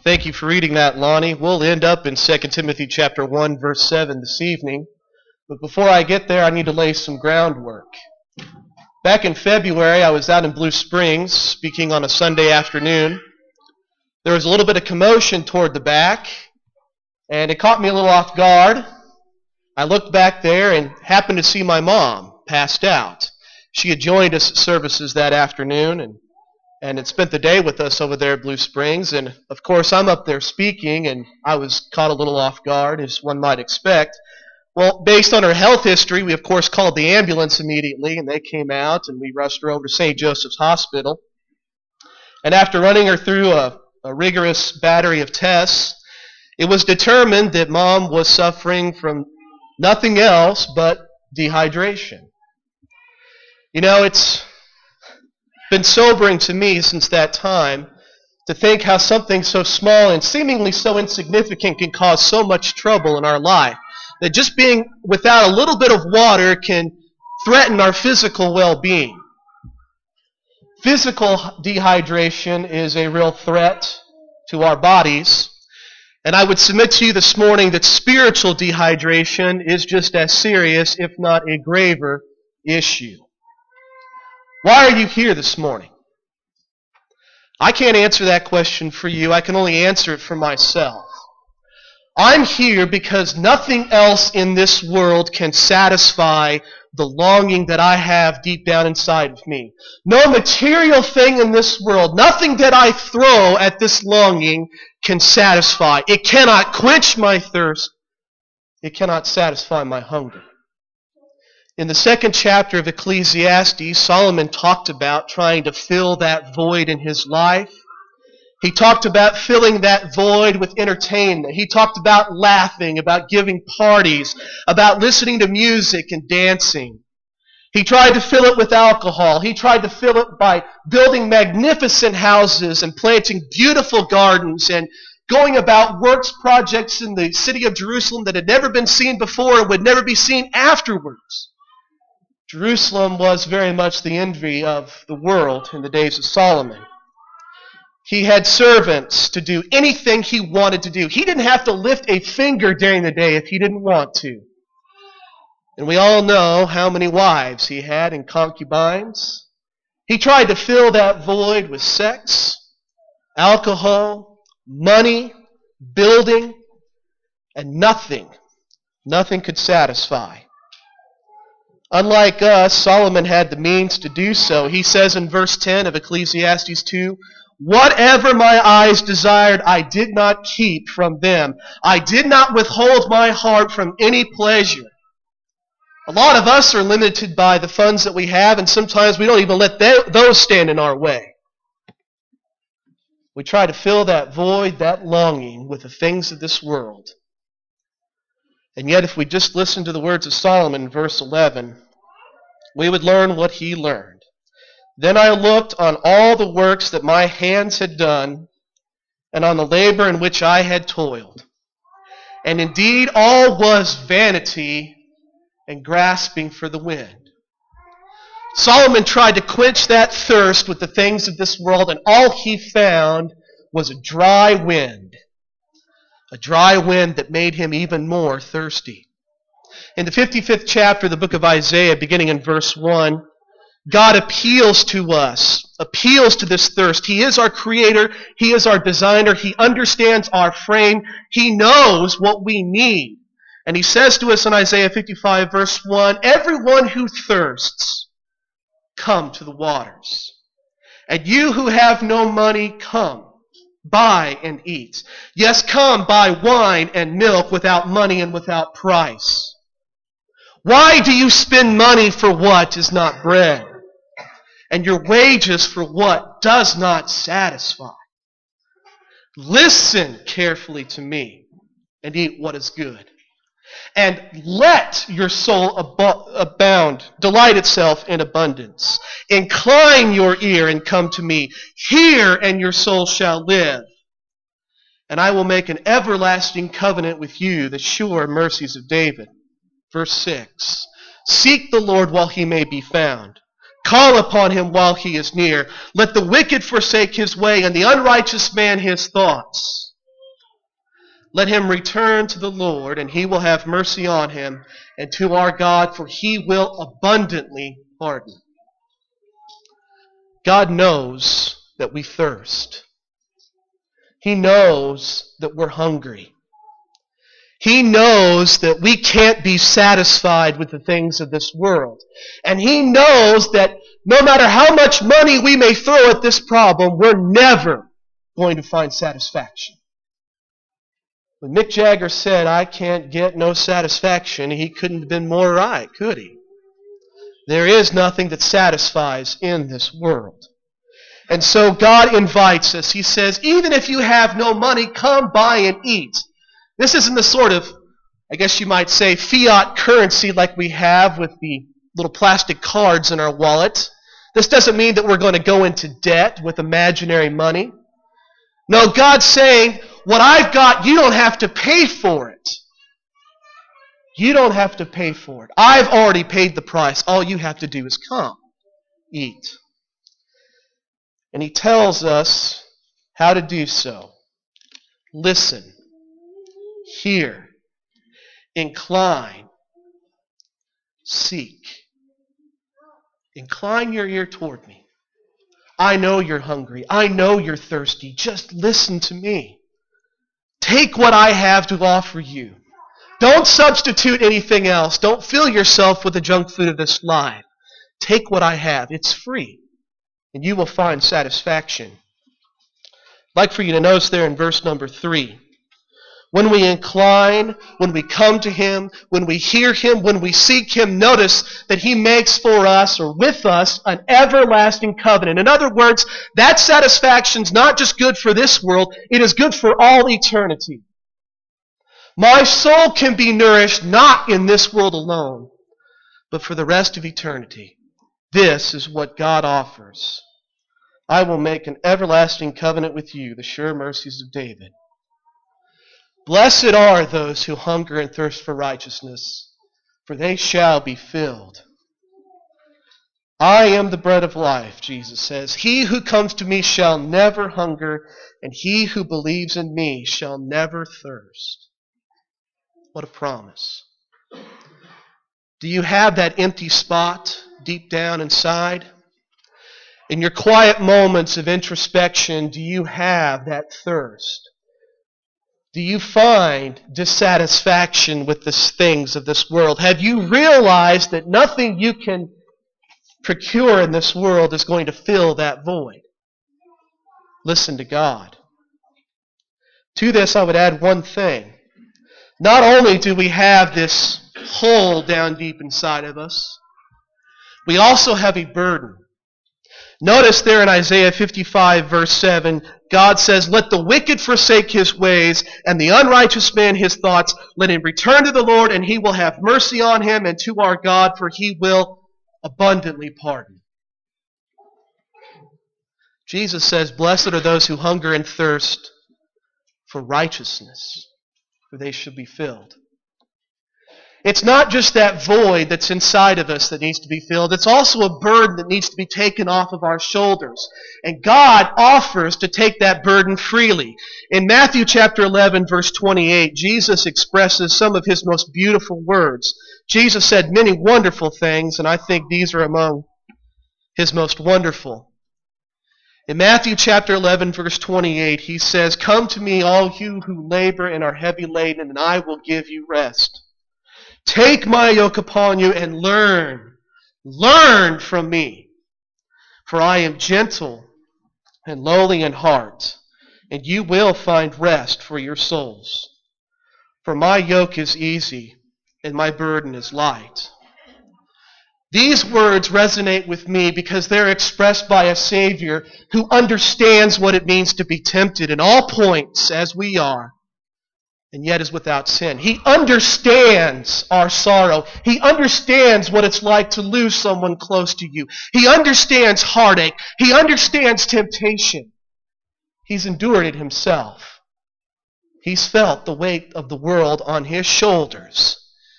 Thank you for reading that, Lonnie. We'll end up in 2 Timothy chapter 1, verse 7 this evening. But before I get there, I need to lay some groundwork. Back in February, I was out in Blue Springs speaking on a Sunday afternoon. There was a little bit of commotion toward the back, and it caught me a little off guard. I looked back there and happened to see my mom passed out. She had joined us at services that afternoon and had spent the day with us over there at Blue Springs. And, of course, I'm up there speaking, and I was caught a little off guard, as one might expect. Well, based on her health history, we, of course, called the ambulance immediately, and they came out, and we rushed her over to St. Joseph's Hospital. And after running her through a rigorous battery of tests, it was determined that Mom was suffering from nothing else but dehydration. You know, it's been sobering to me since that time to think how something so small and seemingly so insignificant can cause so much trouble in our life. That just being without a little bit of water can threaten our physical well-being. Physical dehydration is a real threat to our bodies. And I would submit to you this morning that spiritual dehydration is just as serious, if not a graver, issue. Why are you here this morning? I can't answer that question for you. I can only answer it for myself. I'm here because nothing else in this world can satisfy the longing that I have deep down inside of me. No material thing in this world, nothing that I throw at this longing can satisfy. It cannot quench my thirst. It cannot satisfy my hunger. In the second chapter of Ecclesiastes, Solomon talked about trying to fill that void in his life. He talked about filling that void with entertainment. He talked about laughing, about giving parties, about listening to music and dancing. He tried to fill it with alcohol. He tried to fill it by building magnificent houses and planting beautiful gardens and going about works projects in the city of Jerusalem that had never been seen before and would never be seen afterwards. Jerusalem was very much the envy of the world in the days of Solomon. He had servants to do anything he wanted to do. He didn't have to lift a finger during the day if he didn't want to. And we all know how many wives he had and concubines. He tried to fill that void with sex, alcohol, money, building, and nothing could satisfy. Unlike us, Solomon had the means to do so. He says in verse 10 of Ecclesiastes 2, "Whatever my eyes desired, I did not keep from them. I did not withhold my heart from any pleasure." A lot of us are limited by the funds that we have, and sometimes we don't even let those stand in our way. We try to fill that void, that longing, with the things of this world. And yet, if we just listen to the words of Solomon in verse 11, we would learn what he learned. "Then I looked on all the works that my hands had done, and on the labor in which I had toiled. And indeed all was vanity and grasping for the wind." Solomon tried to quench that thirst with the things of this world, and all he found was a dry wind. A dry wind that made him even more thirsty. In the 55th chapter of the book of Isaiah, beginning in verse 1, God appeals to us, appeals to this thirst. He is our creator. He is our designer. He understands our frame. He knows what we need. And he says to us in Isaiah 55, verse 1, "Everyone who thirsts, come to the waters. And you who have no money, come. Buy and eat. Yes, come, buy wine and milk without money and without price. Why do you spend money for what is not bread, and your wages for what does not satisfy? Listen carefully to me and eat what is good. And let your soul abound, delight itself in abundance. Incline your ear and come to me. Hear, and your soul shall live. And I will make an everlasting covenant with you, the sure mercies of David." Verse 6, "Seek the Lord while he may be found. Call upon him while he is near. Let the wicked forsake his way, and the unrighteous man his thoughts. Let him return to the Lord, and he will have mercy on him, and to our God, for he will abundantly pardon. God knows that we thirst. He knows that we're hungry. He knows that we can't be satisfied with the things of this world. And He knows that no matter how much money we may throw at this problem, we're never going to find satisfaction. When Mick Jagger said, "I can't get no satisfaction," he couldn't have been more right, could he? There is nothing that satisfies in this world. And so God invites us. He says, even if you have no money, come buy and eat. This isn't the sort of, I guess you might say, fiat currency like we have with the little plastic cards in our wallet. This doesn't mean that we're going to go into debt with imaginary money. No, God's saying, what I've got, you don't have to pay for it. You don't have to pay for it. I've already paid the price. All you have to do is come, eat. And He tells us how to do so. Listen, hear, incline, seek. Incline your ear toward me. I know you're hungry. I know you're thirsty. Just listen to me. Take what I have to offer you. Don't substitute anything else. Don't fill yourself with the junk food of this life. Take what I have. It's free. And you will find satisfaction. I'd like for you to notice there in verse number 3. When we incline, when we come to Him, when we hear Him, when we seek Him, notice that He makes for us or with us an everlasting covenant. In other words, that satisfaction is not just good for this world, it is good for all eternity. My soul can be nourished not in this world alone, but for the rest of eternity. This is what God offers. I will make an everlasting covenant with you, the sure mercies of David. Blessed are those who hunger and thirst for righteousness, for they shall be filled. I am the bread of life, Jesus says. He who comes to me shall never hunger, and he who believes in me shall never thirst. What a promise. Do you have that empty spot deep down inside? In your quiet moments of introspection, do you have that thirst? Do you find dissatisfaction with the things of this world? Have you realized that nothing you can procure in this world is going to fill that void? Listen to God. To this, I would add one thing. Not only do we have this hole down deep inside of us, we also have a burden. Notice there in Isaiah 55, verse 7, God says, "Let the wicked forsake his ways, and the unrighteous man his thoughts. Let him return to the Lord, and He will have mercy on him, and to our God, for He will abundantly pardon." Jesus says, "Blessed are those who hunger and thirst for righteousness, for they shall be filled." It's not just that void that's inside of us that needs to be filled. It's also a burden that needs to be taken off of our shoulders. And God offers to take that burden freely. In Matthew chapter 11, verse 28, Jesus expresses some of His most beautiful words. Jesus said many wonderful things, and I think these are among His most wonderful. In Matthew chapter 11, verse 28, He says, "Come to me, all you who labor and are heavy laden, and I will give you rest. Take my yoke upon you and learn from me. For I am gentle and lowly in heart, and you will find rest for your souls. For my yoke is easy and my burden is light." These words resonate with me because they're expressed by a Savior who understands what it means to be tempted in all points as we are, and yet is without sin. He understands our sorrow. He understands what it's like to lose someone close to you. He understands heartache. He understands temptation. He's endured it Himself. He's felt the weight of the world on His shoulders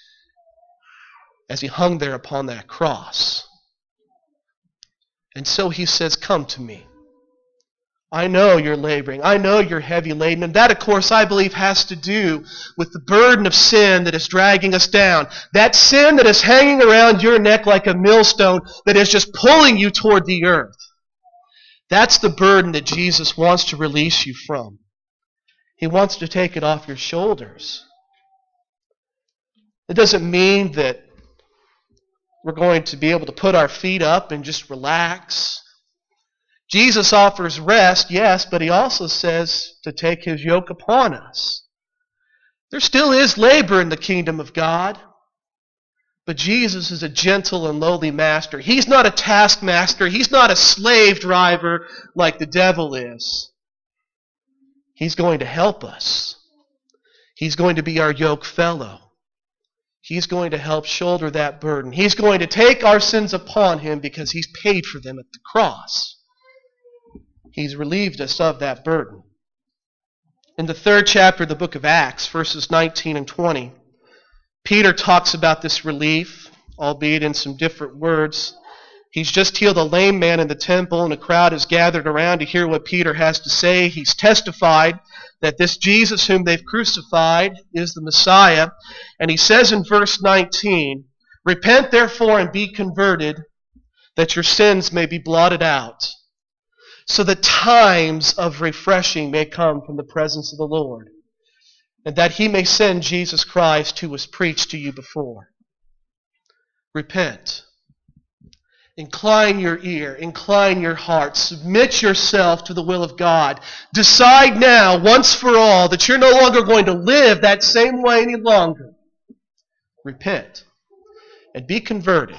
as He hung there upon that cross. And so He says, "Come to me, I know you're laboring. I know you're heavy laden. And that, of course, I believe has to do with the burden of sin that is dragging us down. That sin that is hanging around your neck like a millstone that is just pulling you toward the earth. That's the burden that Jesus wants to release you from. He wants to take it off your shoulders. It doesn't mean that we're going to be able to put our feet up and just relax. Jesus offers rest, yes, but he also says to take his yoke upon us. There still is labor in the kingdom of God, but Jesus is a gentle and lowly master. He's not a taskmaster. He's not a slave driver like the devil is. He's going to help us. He's going to be our yoke fellow. He's going to help shoulder that burden. He's going to take our sins upon him because he's paid for them at the cross. He's relieved us of that burden. In the 3rd chapter of the book of Acts, verses 19 and 20, Peter talks about this relief, albeit in some different words. He's just healed a lame man in the temple, and a crowd is gathered around to hear what Peter has to say. He's testified that this Jesus whom they've crucified is the Messiah. And he says in verse 19, "Repent therefore and be converted, that your sins may be blotted out, so that times of refreshing may come from the presence of the Lord, and that he may send Jesus Christ who was preached to you before." Repent. Incline your ear, incline your heart, submit yourself to the will of God. Decide now, once for all, that you're no longer going to live that same way any longer. Repent and be converted.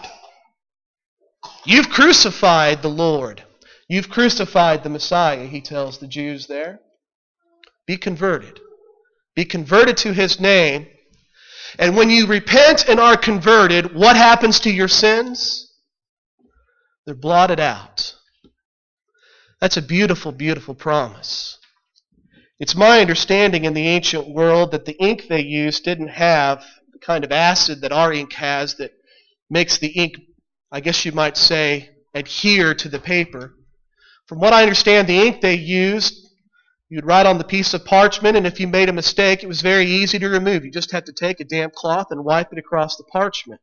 You've crucified the Lord. You've crucified the Messiah, he tells the Jews there. Be converted. Be converted to his name. And when you repent and are converted, what happens to your sins? They're blotted out. That's a beautiful, beautiful promise. It's my understanding in the ancient world that the ink they used didn't have the kind of acid that our ink has that makes the ink, I guess you might say, adhere to the paper. From what I understand, the ink they used, you'd write on the piece of parchment, and if you made a mistake, it was very easy to remove. You just had to take a damp cloth and wipe it across the parchment.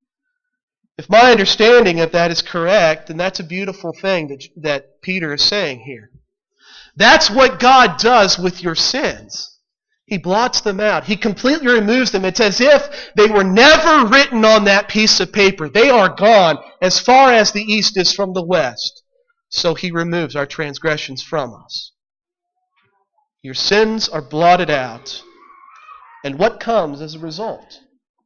If my understanding of that is correct, then that's a beautiful thing that Peter is saying here. That's what God does with your sins. He blots them out. He completely removes them. It's as if they were never written on that piece of paper. They are gone as far as the east is from the west. So he removes our transgressions from us. Your sins are blotted out. And what comes as a result?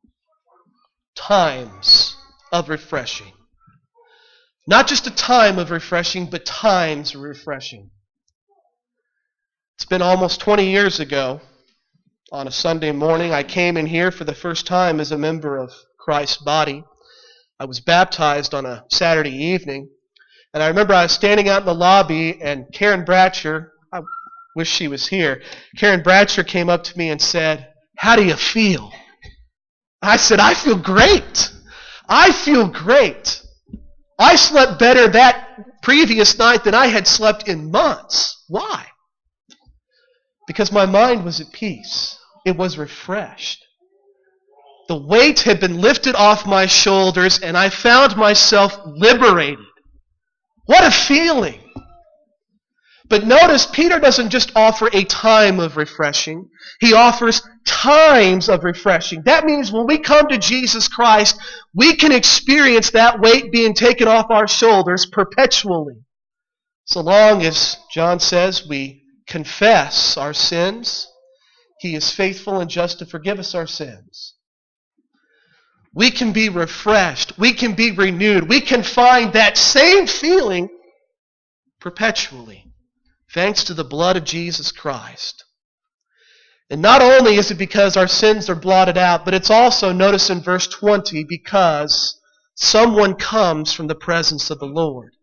Times of refreshing. Not just a time of refreshing, but times of refreshing. It's been almost 20 years ago, on a Sunday morning, I came in here for the first time as a member of Christ's body. I was baptized on a Saturday evening, and I remember I was standing out in the lobby, and Karen Bratcher, I wish she was here, Karen Bratcher came up to me and said, "How do you feel?" I said, "I feel great. I feel great. I slept better that previous night than I had slept in months." Why? Because my mind was at peace. It was refreshed. The weight had been lifted off my shoulders, and I found myself liberated. What a feeling! But notice, Peter doesn't just offer a time of refreshing. He offers times of refreshing. That means when we come to Jesus Christ, we can experience that weight being taken off our shoulders perpetually. So long as, John says, we confess our sins, he is faithful and just to forgive us our sins. We can be refreshed. We can be renewed. We can find that same feeling perpetually, thanks to the blood of Jesus Christ. And not only is it because our sins are blotted out, but it's also, notice in verse 20, because someone comes from the presence of the Lord.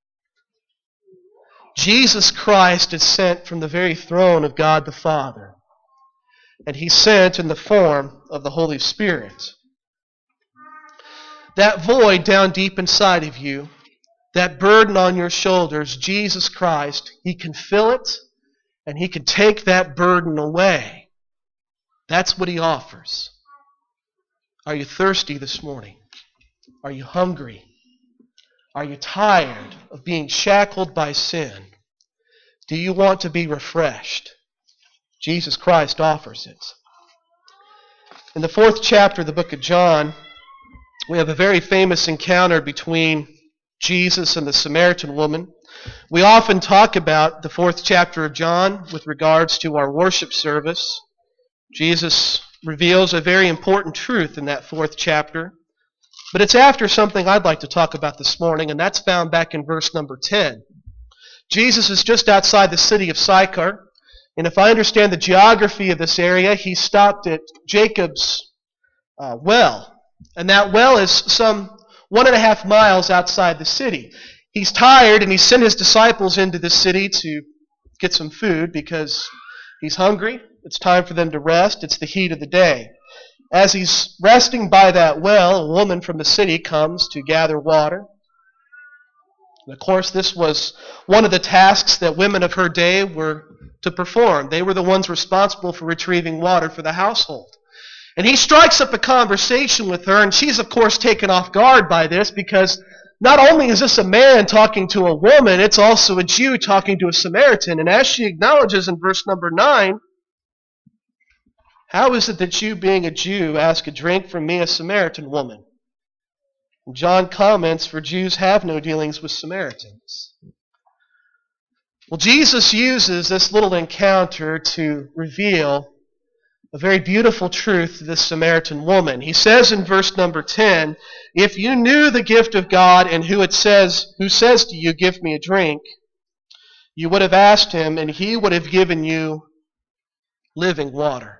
Jesus Christ is sent from the very throne of God the Father. And he's sent in the form of the Holy Spirit. That void down deep inside of you, that burden on your shoulders, Jesus Christ, He can fill it and He can take that burden away. That's what He offers. Are you thirsty this morning? Are you hungry? Are you tired of being shackled by sin? Do you want to be refreshed? Jesus Christ offers it. In the 4th chapter of the book of John, we have a very famous encounter between Jesus and the Samaritan woman. We often talk about the 4th chapter of John with regards to our worship service. Jesus reveals a very important truth in that 4th chapter. But it's after something I'd like to talk about this morning, and that's found back in verse number 10. Jesus is just outside the city of Sychar, and if I understand the geography of this area, He stopped at Jacob's well. And that well is some 1.5 miles outside the city. He's tired, and He sent His disciples into the city to get some food because He's hungry. It's time for them to rest. It's the heat of the day. As He's resting by that well, a woman from the city comes to gather water. And of course, this was one of the tasks that women of her day were to perform. They were the ones responsible for retrieving water for the household. And He strikes up a conversation with her, and she's, of course, taken off guard by this because not only is this a man talking to a woman, it's also a Jew talking to a Samaritan. And as she acknowledges in verse number 9, how is it that you, being a Jew, ask a drink from me, a Samaritan woman? And John comments, for Jews have no dealings with Samaritans. Well, Jesus uses this little encounter to reveal a very beautiful truth to this Samaritan woman. He says in verse number 10, if you knew the gift of God and who says to you, give me a drink, you would have asked Him, and He would have given you living water.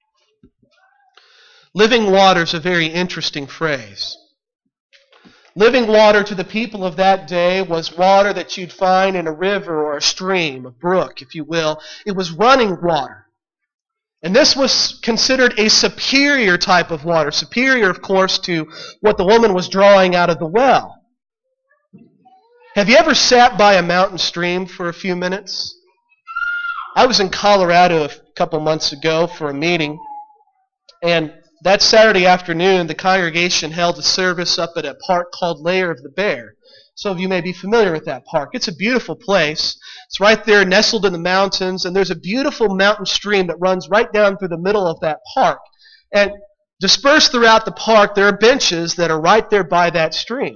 Living water is a very interesting phrase. Living water to the people of that day was water that you'd find in a river or a stream, a brook, if you will. It was running water. And this was considered a superior type of water. Superior, of course, to what the woman was drawing out of the well. Have you ever sat by a mountain stream for a few minutes? I was in Colorado a couple months ago for a meeting, and that Saturday afternoon, the congregation held a service up at a park called Lair of the Bear. Some of you may be familiar with that park. It's a beautiful place. It's right there nestled in the mountains, and there's a beautiful mountain stream that runs right down through the middle of that park. And dispersed throughout the park, there are benches that are right there by that stream.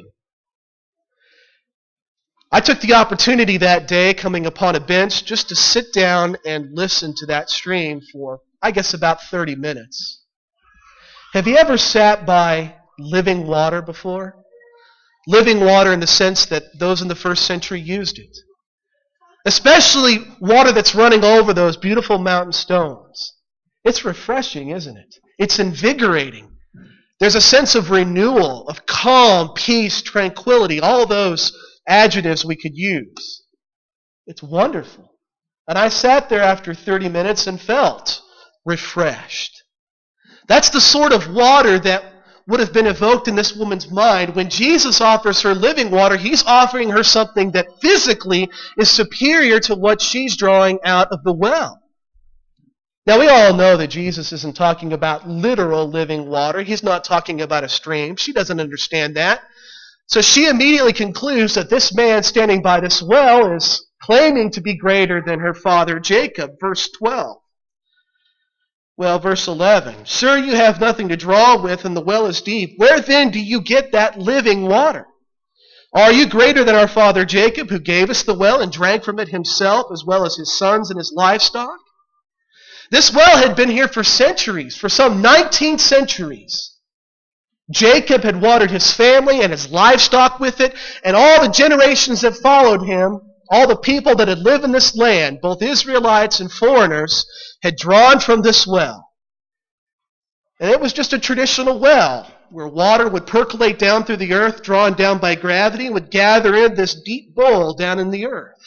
I took the opportunity that day, coming upon a bench, just to sit down and listen to that stream for, I guess, about 30 minutes. Have you ever sat by living water before? Living water in the sense that those in the first century used it. Especially water that's running over those beautiful mountain stones. It's refreshing, isn't it? It's invigorating. There's a sense of renewal, of calm, peace, tranquility, all those adjectives we could use. It's wonderful. And I sat there after 30 minutes and felt refreshed. That's the sort of water that would have been evoked in this woman's mind. When Jesus offers her living water, He's offering her something that physically is superior to what she's drawing out of the well. Now, we all know that Jesus isn't talking about literal living water. He's not talking about a stream. She doesn't understand that. So she immediately concludes that this man standing by this well is claiming to be greater than her father Jacob. Verse 12. Well, verse 11. Sir, you have nothing to draw with, and the well is deep. Where then do you get that living water? Are you greater than our father Jacob, who gave us the well and drank from it himself, as well as his sons and his livestock? This well had been here for centuries, for some 19 centuries. Jacob had watered his family and his livestock with it, and all the generations that followed him, all the people that had lived in this land, both Israelites and foreigners, had drawn from this well. And it was just a traditional well, where water would percolate down through the earth, drawn down by gravity, and would gather in this deep bowl down in the earth.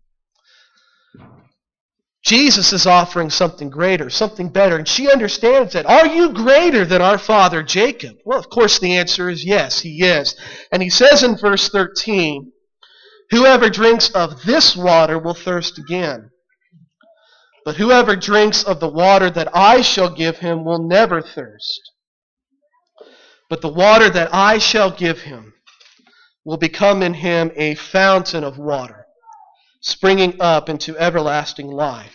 Jesus is offering something greater, something better, and she understands that. Are you greater than our father Jacob? Well, of course the answer is yes, he is. And he says in verse 13, Whoever drinks of this water will thirst again. But whoever drinks of the water that I shall give him will never thirst. But the water that I shall give him will become in him a fountain of water, springing up into everlasting life.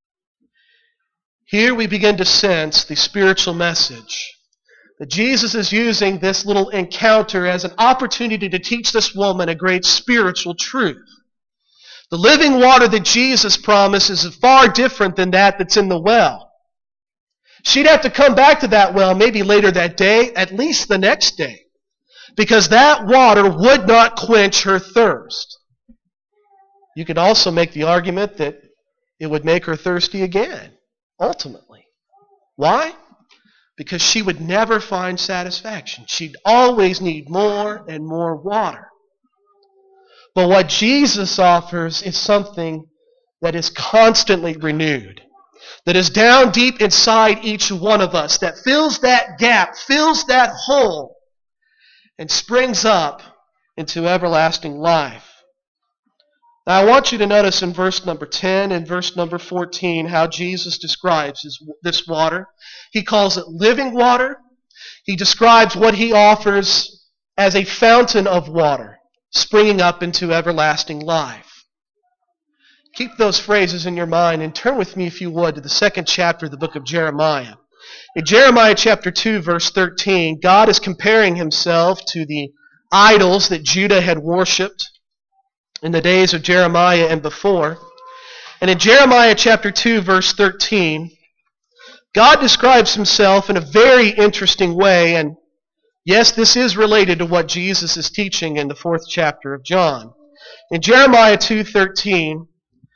Here we begin to sense the spiritual message that Jesus is using this little encounter as an opportunity to teach this woman a great spiritual truth. The living water that Jesus promises is far different than that that's in the well. She'd have to come back to that well maybe later that day, at least the next day, because that water would not quench her thirst. You could also make the argument that it would make her thirsty again, ultimately. Why? Because she would never find satisfaction. She'd always need more and more water. But what Jesus offers is something that is constantly renewed, that is down deep inside each one of us, that fills that gap, fills that hole, and springs up into everlasting life. Now I want you to notice in verse number 10 and verse number 14 how Jesus describes this water. He calls it living water. He describes what he offers as a fountain of water, springing up into everlasting life. Keep those phrases in your mind and turn with me, if you would, to the 2nd chapter of the book of Jeremiah. In Jeremiah chapter 2, verse 13, God is comparing himself to the idols that Judah had worshipped in the days of Jeremiah and before. And in Jeremiah chapter 2, verse 13, God describes himself in a very interesting way, and yes, this is related to what Jesus is teaching in the 4th chapter of John. In Jeremiah 2:13,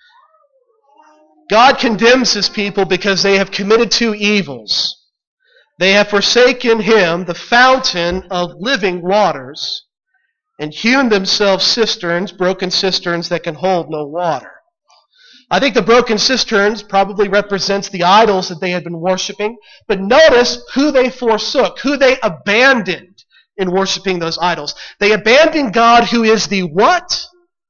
God condemns his people because they have committed two evils. They have forsaken him, the fountain of living waters, and hewn themselves cisterns, broken cisterns that can hold no water. I think the broken cisterns probably represents the idols that they had been worshiping, but notice who they forsook, who they abandoned in worshiping those idols. They abandoned God, who is the what?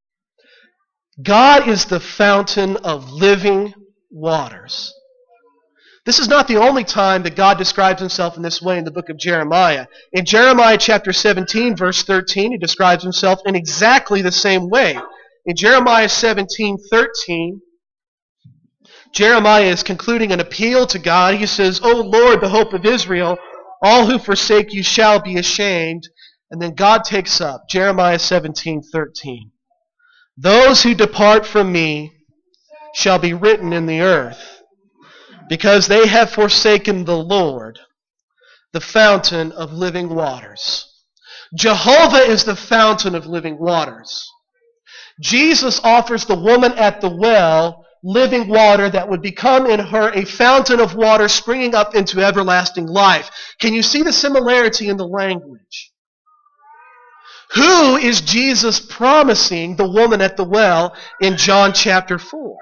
God is the fountain of living waters. This is not the only time that God describes himself in this way in the book of Jeremiah. In Jeremiah chapter 17, verse 13, he describes himself in exactly the same way. In Jeremiah 17:13, Jeremiah is concluding an appeal to God. He says, "O Lord, the hope of Israel, all who forsake you shall be ashamed." And then God takes up Jeremiah 17:13. "Those who depart from me shall be written in the earth, because they have forsaken the Lord, the fountain of living waters." Jehovah is the fountain of living waters. Jesus offers the woman at the well living water that would become in her a fountain of water springing up into everlasting life. Can you see the similarity in the language? Who is Jesus promising the woman at the well in John chapter 4?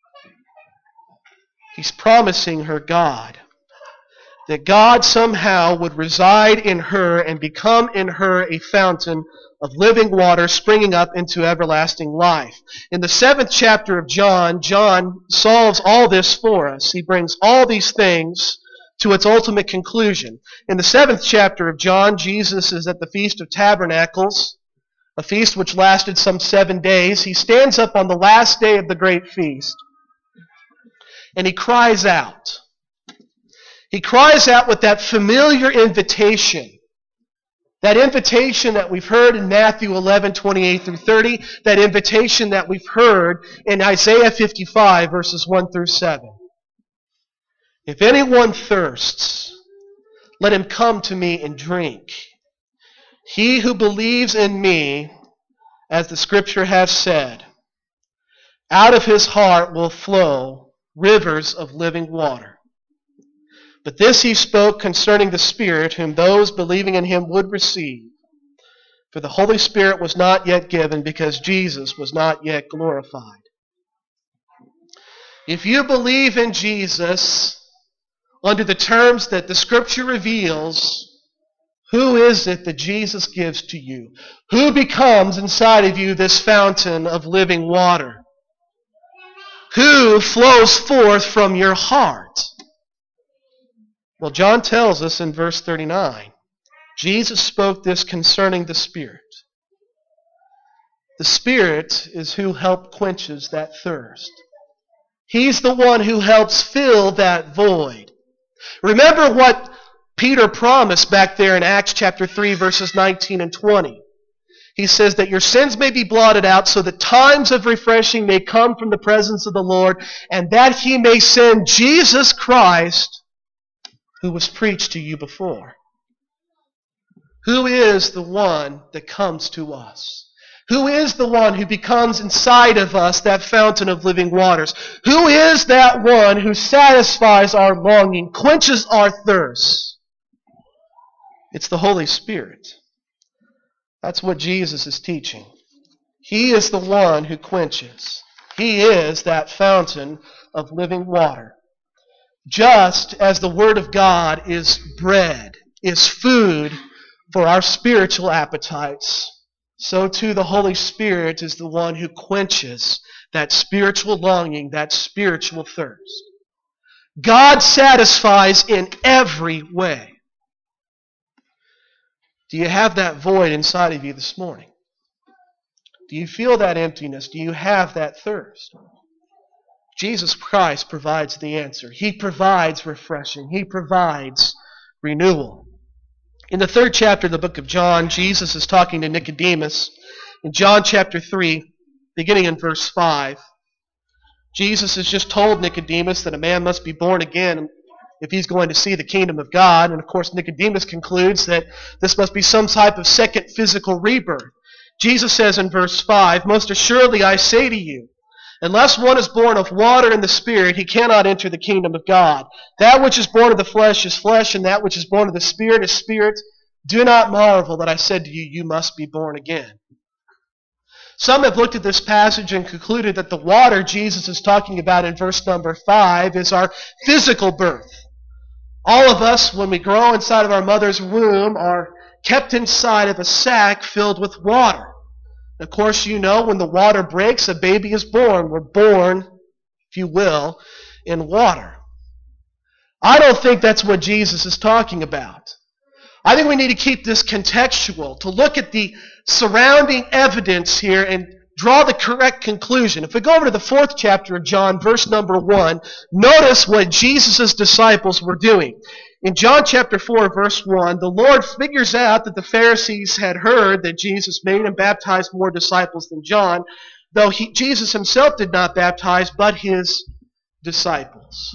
He's promising her God. That God somehow would reside in her and become in her a fountain of living water springing up into everlasting life. In the 7th chapter of John, John solves all this for us. He brings all these things to its ultimate conclusion. In the 7th chapter of John, Jesus is at the Feast of Tabernacles, a feast which lasted some 7 days. He stands up on the last day of the great feast, and he cries out. He cries out with that familiar invitation. That invitation that we've heard in Matthew 11:28 through 30. That invitation that we've heard in Isaiah 55, verses 1 through 7. "If anyone thirsts, let him come to me and drink. He who believes in me, as the Scripture has said, out of his heart will flow rivers of living water." But this he spoke concerning the Spirit, whom those believing in him would receive. For the Holy Spirit was not yet given, because Jesus was not yet glorified. If you believe in Jesus under the terms that the Scripture reveals, Who is it that Jesus gives to you? Who becomes inside of you this fountain of living water? Who flows forth from your heart? Well, John tells us in verse 39, Jesus spoke this concerning the Spirit. The Spirit is who helps quenches that thirst. He's the one who helps fill that void. Remember what Peter promised back there in Acts chapter 3, verses 19 and 20. He says that your sins may be blotted out so that times of refreshing may come from the presence of the Lord, and that He may send Jesus Christ, who was preached to you before. Who is the one that comes to us? Who is the one who becomes inside of us that fountain of living waters? Who is that one who satisfies our longing, quenches our thirst? It's the Holy Spirit. That's what Jesus is teaching. He is the one who quenches. He is that fountain of living water. Just as the Word of God is bread, is food for our spiritual appetites, so too the Holy Spirit is the one who quenches that spiritual longing, that spiritual thirst. God satisfies in every way. Do you have that void inside of you this morning? Do you feel that emptiness? Do you have that thirst? Jesus Christ provides the answer. He provides refreshing. He provides renewal. In the 3rd chapter of the book of John, Jesus is talking to Nicodemus. In John chapter 3, beginning in verse 5, Jesus has just told Nicodemus that a man must be born again if he's going to see the kingdom of God. And of course, Nicodemus concludes that this must be some type of second physical rebirth. Jesus says in verse 5, "Most assuredly I say to you, unless one is born of water and the Spirit, he cannot enter the kingdom of God. That which is born of the flesh is flesh, and that which is born of the Spirit is spirit. Do not marvel that I said to you, you must be born again." Some have looked at this passage and concluded that the water Jesus is talking about in verse number 5 is our physical birth. All of us, when we grow inside of our mother's womb, are kept inside of a sack filled with water. Of course, you know, when the water breaks, a baby is born. We're born, if you will, in water. I don't think that's what Jesus is talking about. I think we need to keep this contextual, to look at the surrounding evidence here and draw the correct conclusion. If we go over to the 4th chapter of John, verse number 1, notice what Jesus' disciples were doing. In John chapter 4, verse 1, the Lord figures out that the Pharisees had heard that Jesus made and baptized more disciples than John, though Jesus himself did not baptize, but his disciples.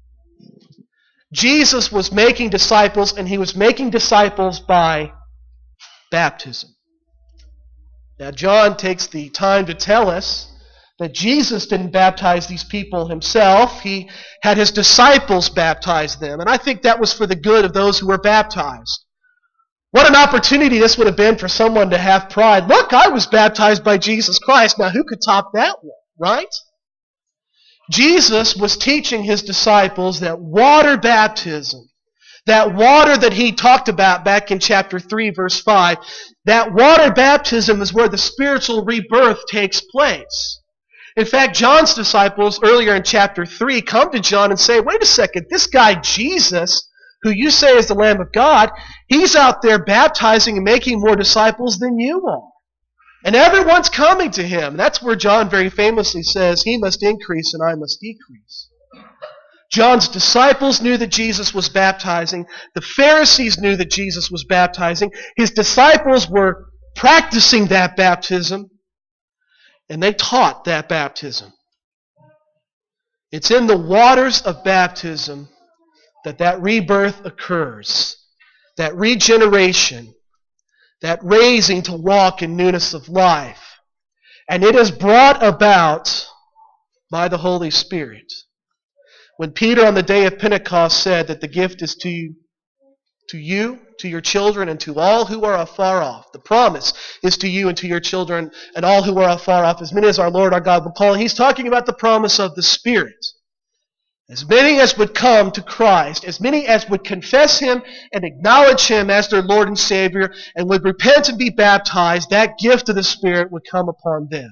Jesus was making disciples, and he was making disciples by baptism. Now, John takes the time to tell us that Jesus didn't baptize these people himself. He had his disciples baptize them. And I think that was for the good of those who were baptized. What an opportunity this would have been for someone to have pride. Look, I was baptized by Jesus Christ. Now, who could top that one, right? Jesus was teaching his disciples that water baptism, that water that he talked about back in chapter 3, verse 5, that water baptism is where the spiritual rebirth takes place. In fact, John's disciples earlier in chapter 3 come to John and say, wait a second, this guy Jesus, who you say is the Lamb of God, he's out there baptizing and making more disciples than you are. And everyone's coming to him. That's where John very famously says, he must increase and I must decrease. John's disciples knew that Jesus was baptizing. The Pharisees knew that Jesus was baptizing. His disciples were practicing that baptism, and they taught that baptism. It's in the waters of baptism that rebirth occurs, that regeneration, that raising to walk in newness of life. And it is brought about by the Holy Spirit. When Peter on the day of Pentecost said that the gift is to you, to your children, and to all who are afar off. The promise is to you and to your children and all who are afar off, as many as our Lord our God will call. He's talking about the promise of the Spirit. As many as would come to Christ, as many as would confess Him and acknowledge Him as their Lord and Savior, and would repent and be baptized, that gift of the Spirit would come upon them.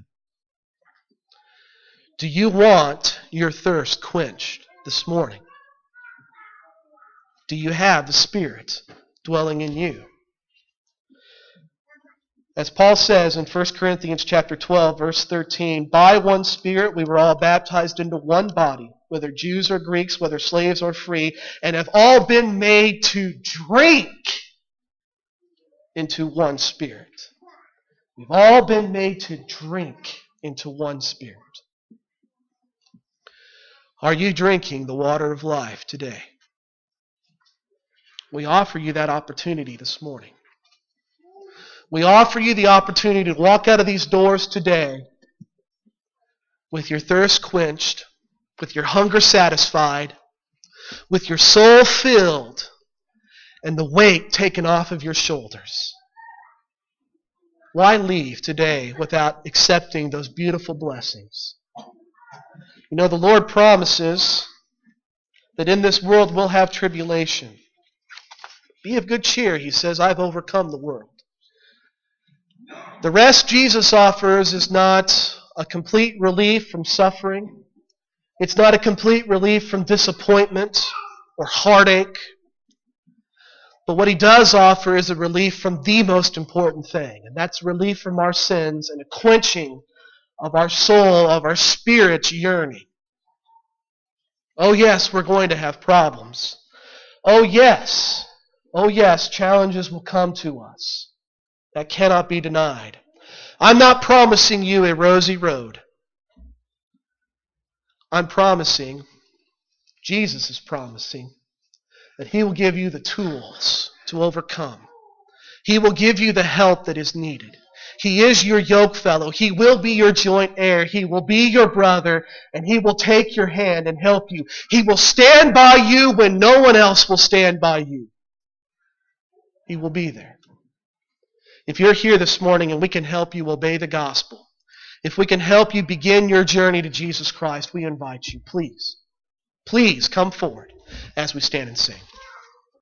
Do you want your thirst quenched this morning? Do you have the Spirit dwelling in you? As Paul says in 1 Corinthians chapter 12, verse 13, by one Spirit we were all baptized into one body, whether Jews or Greeks, whether slaves or free, and have all been made to drink into one Spirit. We've all been made to drink into one Spirit. Are you drinking the water of life today? We offer you that opportunity this morning. We offer you the opportunity to walk out of these doors today with your thirst quenched, with your hunger satisfied, with your soul filled, and the weight taken off of your shoulders. Why leave today without accepting those beautiful blessings? You know, the Lord promises that in this world we'll have tribulation. Be of good cheer, He says, I've overcome the world. The rest Jesus offers is not a complete relief from suffering. It's not a complete relief from disappointment or heartache. But what He does offer is a relief from the most important thing, and that's relief from our sins and a quenching of our soul, of our spirit's yearning. Oh yes, we're going to have problems. Oh yes, challenges will come to us. That cannot be denied. I'm not promising you a rosy road. I'm promising, Jesus is promising, that He will give you the tools to overcome. He will give you the help that is needed. He is your yoke fellow. He will be your joint heir. He will be your brother, and He will take your hand and help you. He will stand by you when no one else will stand by you. He will be there. If you're here this morning and we can help you obey the gospel, if we can help you begin your journey to Jesus Christ, we invite you, please come forward as we stand and sing.